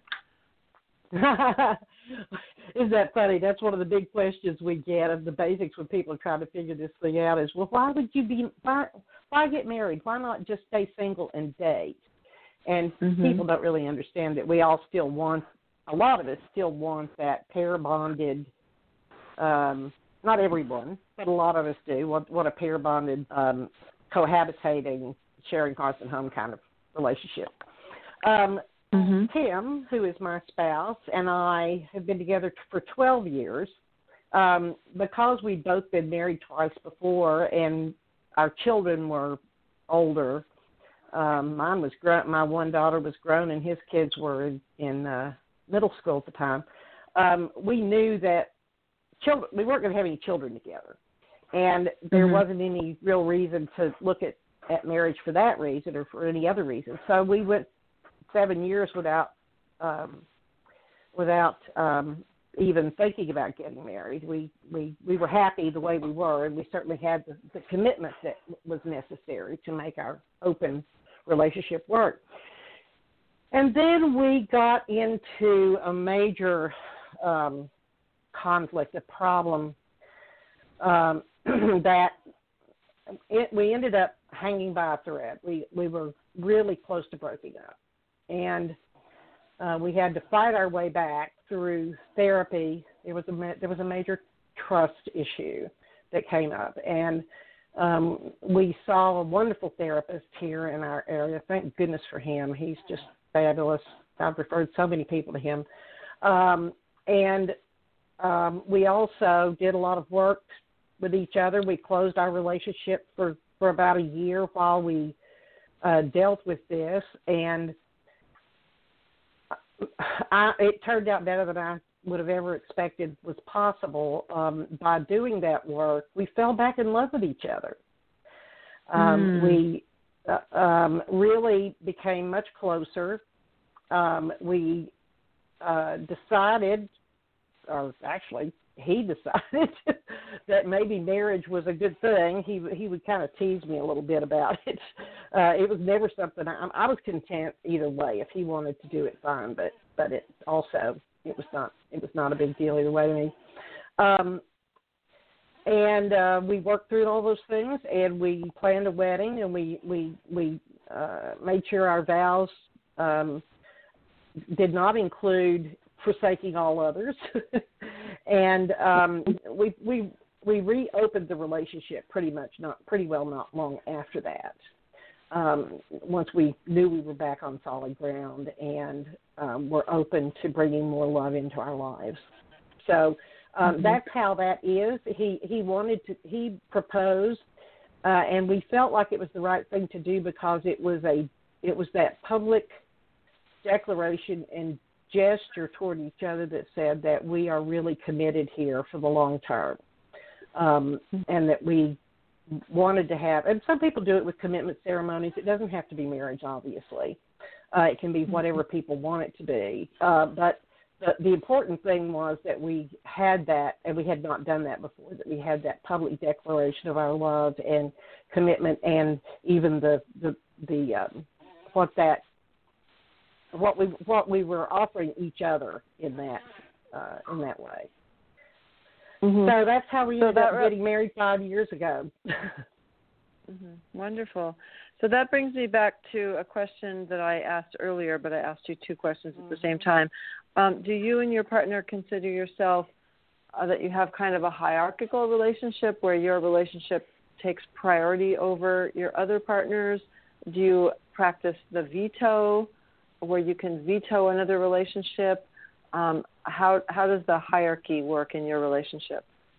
Isn't that funny? That's one of the big questions we get of the basics when people are trying to figure this thing out is, well, why would you be, why, why get married? Why not just stay single and date? And mm-hmm. people don't really understand that we all still want, a lot of us still want that pair bonded, um, not everyone, but a lot of us do, want, want a pair bonded, um, cohabitating, sharing hearth and home kind of relationship. Um, Mm-hmm. Tim, who is my spouse, and I have been together for twelve years. Um, because we'd both been married twice before and our children were older, um, mine was grown, my one daughter was grown and his kids were in, in uh, middle school at the time, um, we knew that children, we weren't going to have any children together. And there mm-hmm. wasn't any real reason to look at, at marriage for that reason or for any other reason. So we went seven years without um, without um, even thinking about getting married. We, we we were happy the way we were, and we certainly had the, the commitment that was necessary to make our open relationship work. And then we got into a major um, conflict, a problem um, that it, we ended up hanging by a thread. We we were really close to breaking up. And uh, we had to fight our way back through therapy. There was a there was a major trust issue that came up, and um, we saw a wonderful therapist here in our area. Thank goodness for him. He's just fabulous. I've referred so many people to him, um, and um, we also did a lot of work with each other. We closed our relationship for, for about a year while we uh, dealt with this, and I, it turned out better than I would have ever expected was possible. Um, by doing that work, we fell back in love with each other. Um, mm. We uh, um, really became much closer. Um, we uh, decided, or actually he decided, that maybe marriage was a good thing. He he would kind of tease me a little bit about it. Uh, it was never something I, I was content either way. If he wanted to do it, fine. But but it also it was not it was not a big deal either way to me. Um, and uh, we worked through all those things, and we planned a wedding, and we we we uh, made sure our vows um, did not include forsaking all others. And um, we we we reopened the relationship pretty much not pretty well not long after that. Um, once we knew we were back on solid ground and um, were open to bringing more love into our lives. So um, mm-hmm. that's how that is. He he wanted to he proposed, uh, and we felt like it was the right thing to do because it was a it was that public declaration and gesture toward each other that said that we are really committed here for the long term, um, and that we wanted to have, and some people do it with commitment ceremonies. It doesn't have to be marriage, obviously. Uh, it can be whatever people want it to be. Uh, but the, the important thing was that we had that, and we had not done that before, that we had that public declaration of our love and commitment, and even the, the, the um, what that what we what we were offering each other in that uh, in that way. Mm-hmm. So that's how we ended so up re- getting married five years ago. mm-hmm. Wonderful. So that brings me back to a question that I asked earlier, but I asked you two questions at the same time. Um, do you and your partner consider yourself uh, that you have kind of a hierarchical relationship where your relationship takes priority over your other partners? Do you practice the veto, where you can veto another relationship? Um, how how does the hierarchy work in your relationship?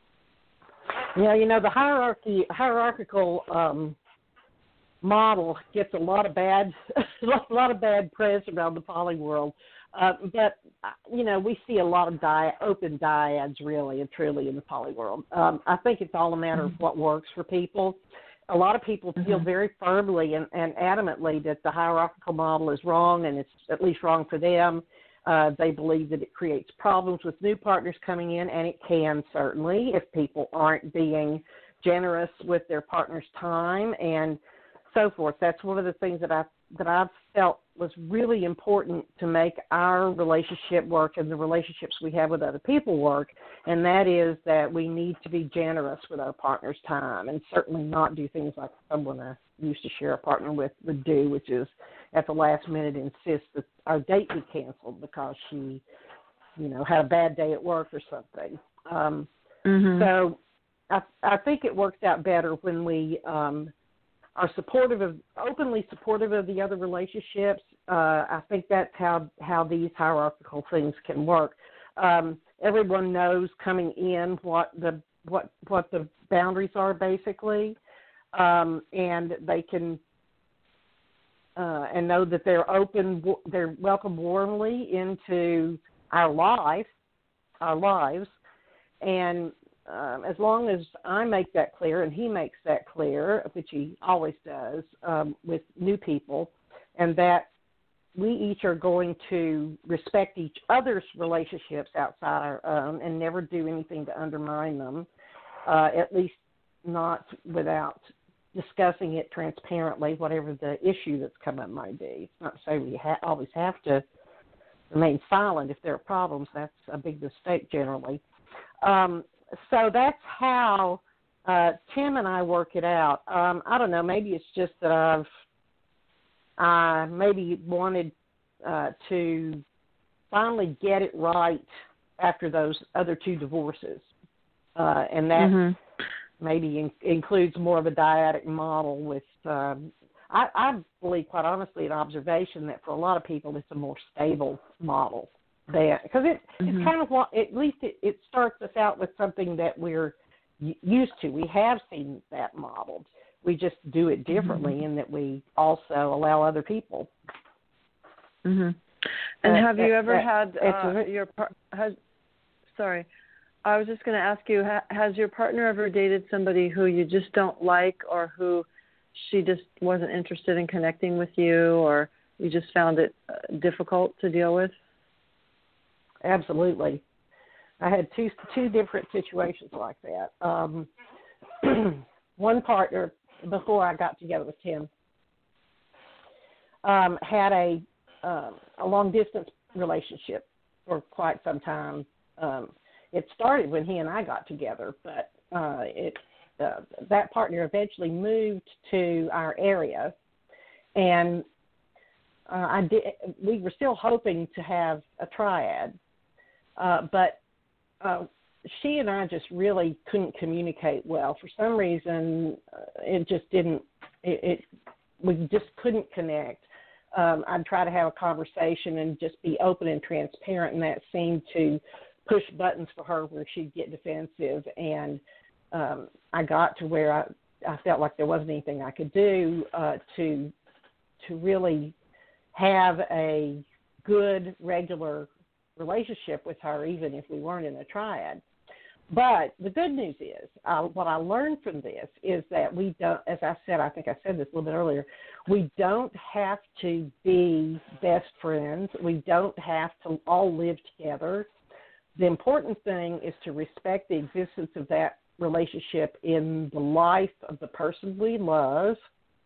Yeah, you know, the hierarchy hierarchical um, model gets a lot of bad a lot of bad press around the poly world. Uh, but you know, we see a lot of di- open dyads, really and truly, in the poly world. Um, I think it's all a matter of what works for people. A lot of people feel mm-hmm. very firmly and, and adamantly that the hierarchical model is wrong, and it's at least wrong for them. Uh, they believe that it creates problems with new partners coming in, and it can certainly if people aren't being generous with their partner's time and so forth. That's one of the things that I that I've felt was really important to make our relationship work and the relationships we have with other people work, and that is that we need to be generous with our partner's time and certainly not do things like someone I used to share a partner with would do, which is at the last minute insist that our date be canceled because she, you know, had a bad day at work or something. Um, mm-hmm. So I, I think it works out better when we um, are supportive of, openly supportive of the other relationships. Uh, I think that's how, how these hierarchical things can work. Um, everyone knows coming in what the what what the boundaries are basically, um, and they can uh, and know that they're open, they're welcome warmly into our life, our lives, and Um, as long as I make that clear and he makes that clear, which he always does um, with new people, and that we each are going to respect each other's relationships outside our own and never do anything to undermine them, uh, at least not without discussing it transparently, whatever the issue that's come up might be. It's not to say we ha- always have to remain silent if there are problems. That's a big mistake generally. Um, So that's how uh, Tim and I work it out. Um, I don't know. Maybe it's just that I've I maybe wanted uh, to finally get it right after those other two divorces, uh, and that mm-hmm. maybe in, includes more of a dyadic model. With um, I, I believe, quite honestly, an observation that for a lot of people, it's a more stable model. That because it, mm-hmm. it's kind of what at least it, it starts us out with something that we're used to. We have seen that modeled. We just do it differently mm-hmm. in that we also allow other people. Mm-hmm. And uh, have you that, ever that, had uh, your par- has? Sorry, I was just going to ask you: ha- has your partner ever dated somebody who you just don't like, or who she just wasn't interested in connecting with you, or you just found it uh, difficult to deal with? Absolutely. I had two two different situations like that. Um, one partner, before I got together with Tim, um, had a, um, a long-distance relationship for quite some time. Um, it started when he and I got together, but uh, it uh, that partner eventually moved to our area, and uh, I did. We were still hoping to have a triad. Uh, but uh, she and I just really couldn't communicate well. For some reason, uh, it just didn't, it, it we just couldn't connect. Um, I'd try to have a conversation and just be open and transparent, and that seemed to push buttons for her where she'd get defensive. And um, I got to where I, I felt like there wasn't anything I could do uh, to to really have a good, regular relationship with her, even if we weren't in a triad. But the good news is, uh, what I learned from this is that we don't, as I said, I think I said this a little bit earlier, we don't have to be best friends. We don't have to all live together. The important thing is to respect the existence of that relationship in the life of the person we love.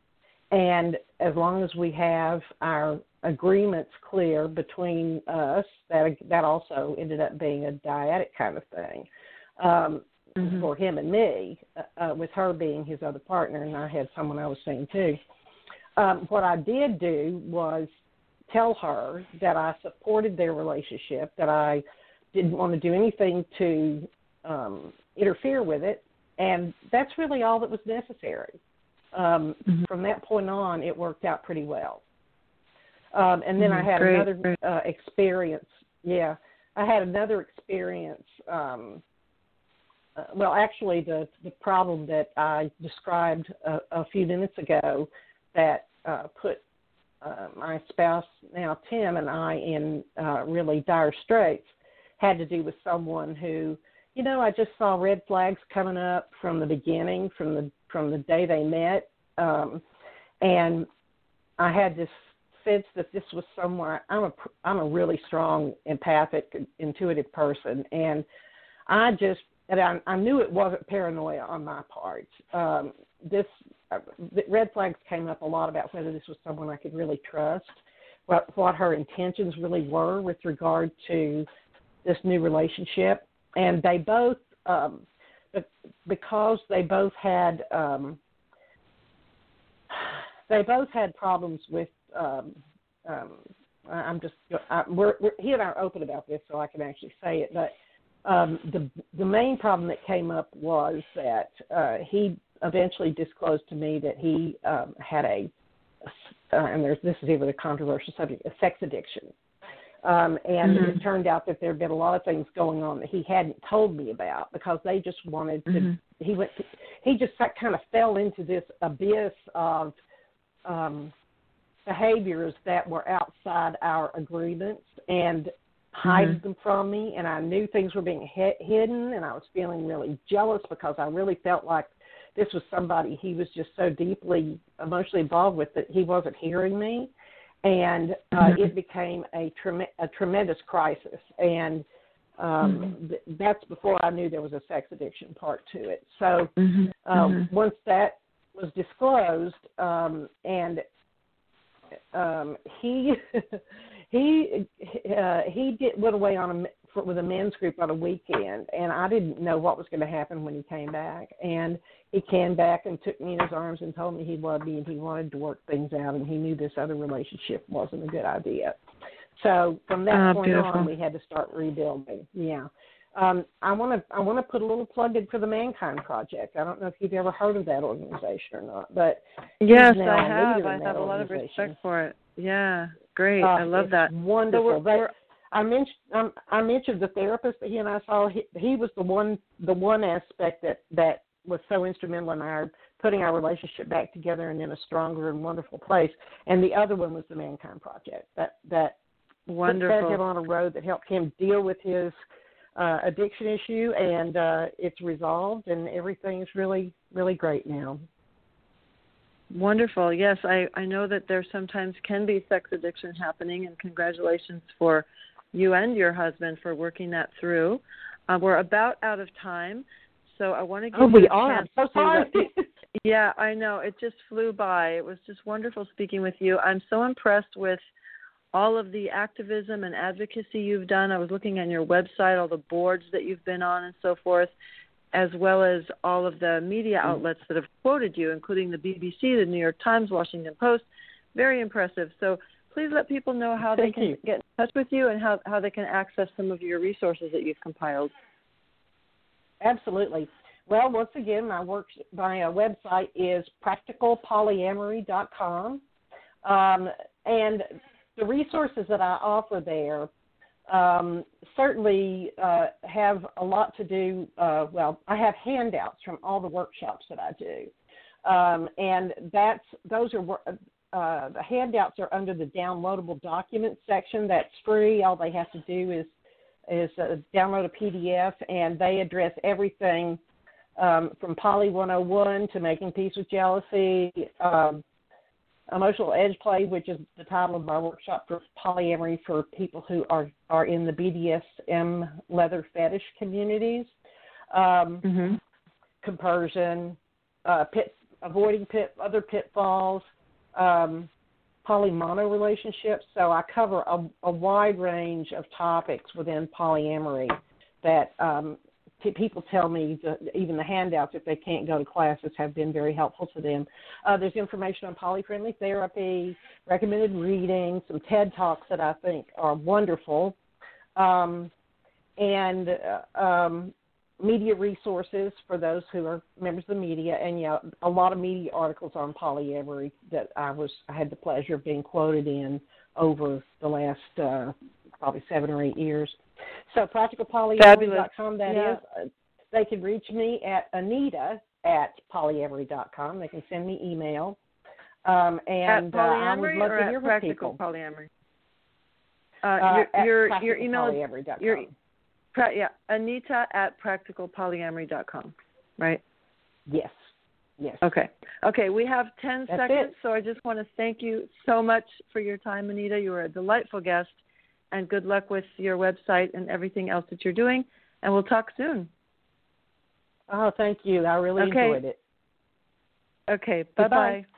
And as long as we have our agreements clear between us, that that also ended up being a dyadic kind of thing um, mm-hmm. for him and me, uh, with her being his other partner, and I had someone I was seeing too. Um, what I did do was tell her that I supported their relationship, that I didn't want to do anything to um, interfere with it, and that's really all that was necessary. Um, mm-hmm. From that point on, it worked out pretty well. Um, and then mm-hmm. I had great, another great. Uh, experience. Yeah, I had another experience. Um, uh, well, actually, the the problem that I described a, a few minutes ago that uh, put uh, my spouse, now Tim, and I in uh, really dire straits had to do with someone who, you know, I just saw red flags coming up from the beginning, from the from the day they met, um, and I had this sense that this was somewhere. I'm a I'm a really strong, empathic, intuitive person, and I just and I, I knew it wasn't paranoia on my part. Um, this uh, the red flags came up a lot about whether this was someone I could really trust, what what her intentions really were with regard to this new relationship, and they both um, because they both had. Um, They both had problems with. Um, um, I'm just. I, we're, we're, he and I are open about this, so I can actually say it. But um, the the main problem that came up was that uh, he eventually disclosed to me that he um, had a, uh, and there's this is even a controversial subject, a sex addiction. Um, and mm-hmm. it turned out that there had been a lot of things going on that he hadn't told me about because they just wanted to. Mm-hmm. He went. To, he just kind of fell into this abyss of. Um, behaviors that were outside our agreements and hiding mm-hmm. them from me, and I knew things were being he- hidden, and I was feeling really jealous because I really felt like this was somebody he was just so deeply emotionally involved with that he wasn't hearing me, and uh, mm-hmm. it became a, trem- a tremendous crisis, and um, mm-hmm. th- that's before I knew there was a sex addiction part to it. So mm-hmm. Um, mm-hmm. once that was disclosed, um, and um, he he uh, he did, went away on a for, with a men's group on a weekend, and I didn't know what was going to happen when he came back. And he came back and took me in his arms and told me he loved me and he wanted to work things out, and he knew this other relationship wasn't a good idea. So from that oh, point beautiful. on, we had to start rebuilding. Yeah. Um, I want to I want to put a little plug in for the Mankind Project. I don't know if you've ever heard of that organization or not, but yes, I have. I have a lot of respect for it. Yeah, great. Uh, I love that. Wonderful. So we're, but we're, I mentioned um, I mentioned the therapist that he and I saw. He, he was the one the one aspect that, that was so instrumental in our putting our relationship back together and in a stronger and wonderful place. And the other one was the Mankind Project. That that wonderful. put him on a road that helped him deal with his. Uh, addiction issue, and uh, it's resolved, and everything's really, really great now. Wonderful. Yes, I, I know that there sometimes can be sex addiction happening, and congratulations for you and your husband for working that through. Uh, we're about out of time, so I want to give oh, you we a are. chance. So sorry. To yeah, I know. It just flew by. It was just wonderful speaking with you. I'm so impressed with all of the activism and advocacy you've done. I was looking on your website, all the boards that you've been on and so forth, as well as all of the media outlets that have quoted you, including the B B C, the New York Times, Washington Post. Very impressive. So please let people know how Thank they can you. get in touch with you and how, how they can access some of your resources that you've compiled. Absolutely. Well, once again, my work, my uh, website is practical polyamory dot com, um, and the resources that I offer there um, certainly uh, have a lot to do. Uh, well, I have handouts from all the workshops that I do, um, and that's those are uh, the handouts are under the downloadable documents section. That's free. All they have to do is is uh, download a P D F, and they address everything um, from Poly one oh one to Making Peace with Jealousy. Um, Emotional Edge Play, which is the title of my workshop for polyamory for people who are, are in the B D S M leather fetish communities. Um, mm-hmm. Compersion, uh, pit, avoiding pit, other pitfalls, um, polymono relationships. So I cover a, a wide range of topics within polyamory that um, people tell me the, even the handouts, if they can't go to classes, have been very helpful to them. Uh, there's information on polyfriendly therapy, recommended reading, some TED Talks that I think are wonderful, um, and uh, um, media resources for those who are members of the media, and yeah, a lot of media articles on polyamory that I was I had the pleasure of being quoted in over the last uh, probably seven or eight years. So practical polyamory dot com, that yeah. is. Uh, they can reach me at Anita at polyamory dot com. They can send me email. Um, and at polyamory uh, I would love or to at hear practical from people. polyamory? Uh, uh, your your, your email polyamory dot com. Your, pra, yeah, Anita at practical polyamory dot com, right? Yes. Yes. Okay. Okay, we have ten That's seconds, it. so I just want to thank you so much for your time, Anita. You were a delightful guest, and good luck with your website and everything else that you're doing, and we'll talk soon. Oh, thank you. I really Okay. enjoyed it. Okay, Goodbye. bye-bye.